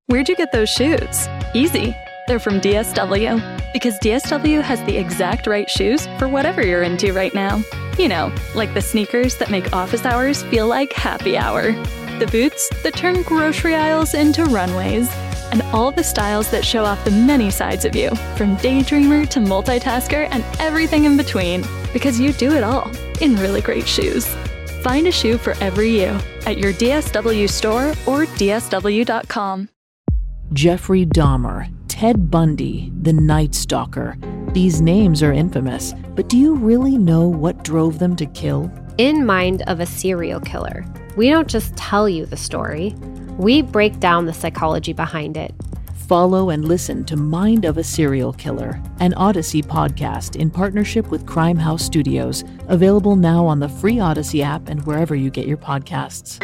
Where'd you get those shoes? Easy. They're from DSW. Because DSW has the exact right shoes for whatever you're into right now. You know, like the sneakers that make office hours feel like happy hour. The boots that turn grocery aisles into runways. And all the styles that show off the many sides of you, from daydreamer to multitasker and everything in between. Because you do it all in really great shoes. Find a shoe for every you at your DSW store or DSW.com. Jeffrey Dahmer, Ted Bundy, the Night Stalker. These names are infamous, but do you really know what drove them to kill? In Mind of a Serial Killer, we don't just tell you the story, we break down the psychology behind it. Follow and listen to Mind of a Serial Killer, an Odyssey podcast in partnership with Crime House Studios, available now on the free Odyssey app and wherever you get your podcasts.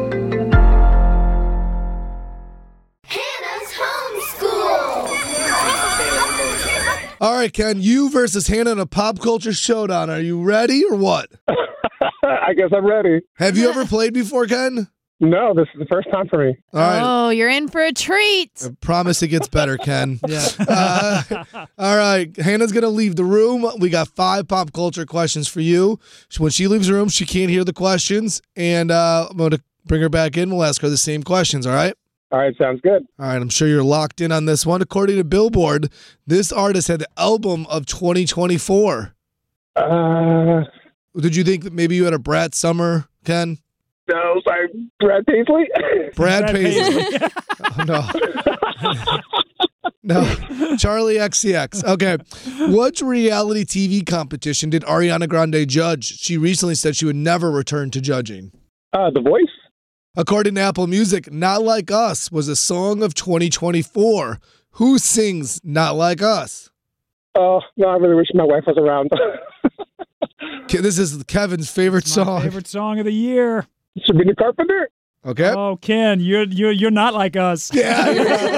All right, Ken, you versus Hannah in a pop culture showdown. Are you ready or what? I guess I'm ready. Have you ever played before, Ken? No, this is the first time for me. All right. Oh, you're in for a treat. I promise it gets better, Ken. All right. Hannah's going to leave the room. We got 5 pop culture questions for you. When she leaves the room, she can't hear the questions. And I'm going to bring her back in. We'll ask her the same questions, all right? All right, sounds good. All right, I'm sure you're locked in on this one. According to Billboard, this artist had the album of 2024. Did you think that maybe you had a Brad Summer, Ken? No, sorry, Brad Paisley? Brad Paisley. Oh, no, Charlie XCX. Okay. What reality TV competition did Ariana Grande judge? She recently said she would never return to judging. The Voice? According to Apple Music, Not Like Us was a song of 2024. Who sings Not Like Us? Oh, no, I really wish my wife was around. This is Kevin's favorite song. Favorite song of the year. Sabrina Carpenter? Okay. Oh, Ken, you're not like us. Yeah.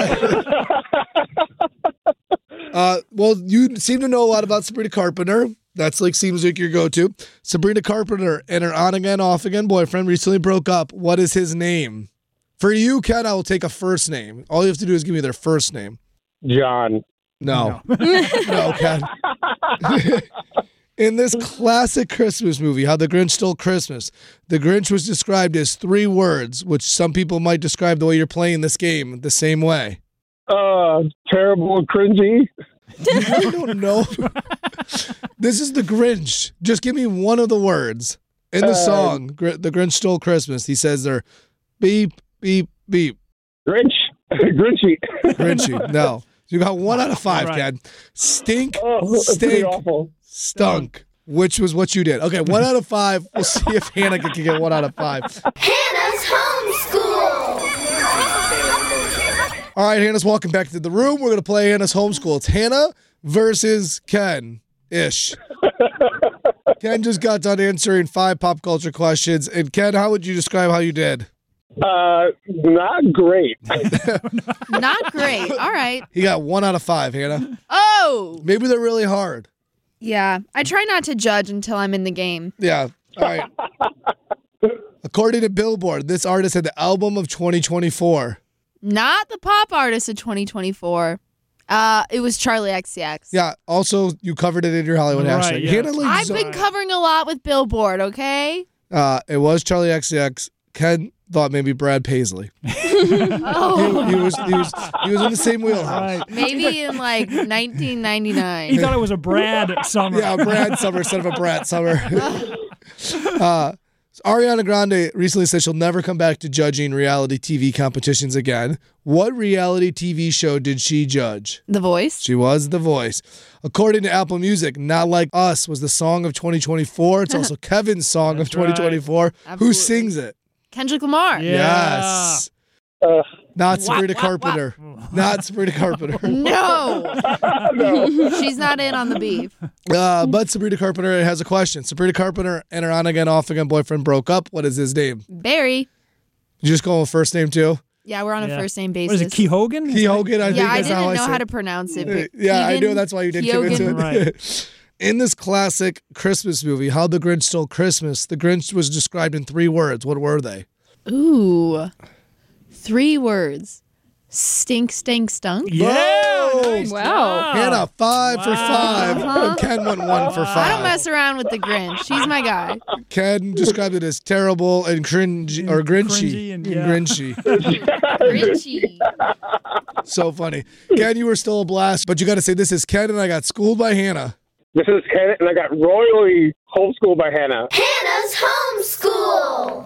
Well, you seem to know a lot about Sabrina Carpenter. That's seems like your go-to. Sabrina Carpenter and her on-again, off-again boyfriend recently broke up. What is his name? For you, Ken, I will take a first name. All you have to do is give me their first name. John. No. No, Ken. In this classic Christmas movie, How the Grinch Stole Christmas, the Grinch was described as 3 words, which some people might describe the way you're playing this game the same way. Terrible, cringy. I don't know. This is the Grinch. Just give me one of the words in the song, The Grinch Stole Christmas. He says they're beep, beep, beep. Grinch. Grinchy. Grinchy. No. You got 1 out of 5, right. Ken. Stink, That's pretty stink, awful. stunk, which was what you did. Okay, 1 out of 5. We'll see if Hannah can get 1 out of 5. Hannah's homeschool. All right, Hannah's walking back to the room. We're going to play Hannah's homeschool. It's Hannah versus Ken-ish. Ken just got done answering 5 pop culture questions. And Ken, how would you describe how you did? Not great. Not great. All right. He got 1 out of 5, Hannah. Oh. Maybe they're really hard. Yeah. I try not to judge until I'm in the game. Yeah. All right. According to Billboard, this artist had the album of 2024. Not the pop artist of 2024. It was Charlie XCX. Yeah. Also, you covered it in your Hollywood hashtag. Yeah. Hannah I've been covering a lot with Billboard, okay? It was Charlie XCX. Ken thought maybe Brad Paisley. Oh. He was in the same wheelhouse. Right. Maybe in 1999. He thought it was a Brad Summer. Yeah, Brad Summer instead of a Brat Summer. Ariana Grande recently said she'll never come back to judging reality TV competitions again. What reality TV show did she judge? The Voice. She was The Voice. According to Apple Music, Not Like Us was the song of 2024. It's also Kevin's song of 2024. Right. Who Absolutely. sings it? Kendrick Lamar. Yeah. Yes. Not Sabrina Carpenter. Not Sabrina Carpenter. No. She's not in on the beef. But Sabrina Carpenter has a question. Sabrina Carpenter and her on-again, off-again boyfriend broke up. What is his name? Barry. You just going with first name too? Yeah, we're on a first name basis. What is it, Key Hogan? Key Hogan, I think I that's didn't how I know said how it. to pronounce it. But Yeah, I Keegan, knew that's why you didn't commit to it. Right. In this classic Christmas movie, How the Grinch Stole Christmas, the Grinch was described in 3 words. What were they? Ooh. 3 words. Stink, stank, stunk. Yeah. Whoa. Nice Wow. job. Hannah, 5 for 5. Uh-huh. Ken went 1 for 5. I don't mess around with the Grinch. He's my guy. Ken described it as terrible and cringy or grinchy. Cringy and- And yeah. grinchy. Grinchy. So funny. Ken, you were still a blast, but you got to say this is Ken and I got schooled by Hannah. This is Ken, and I got royally homeschooled by Hannah. Hannah's homeschool.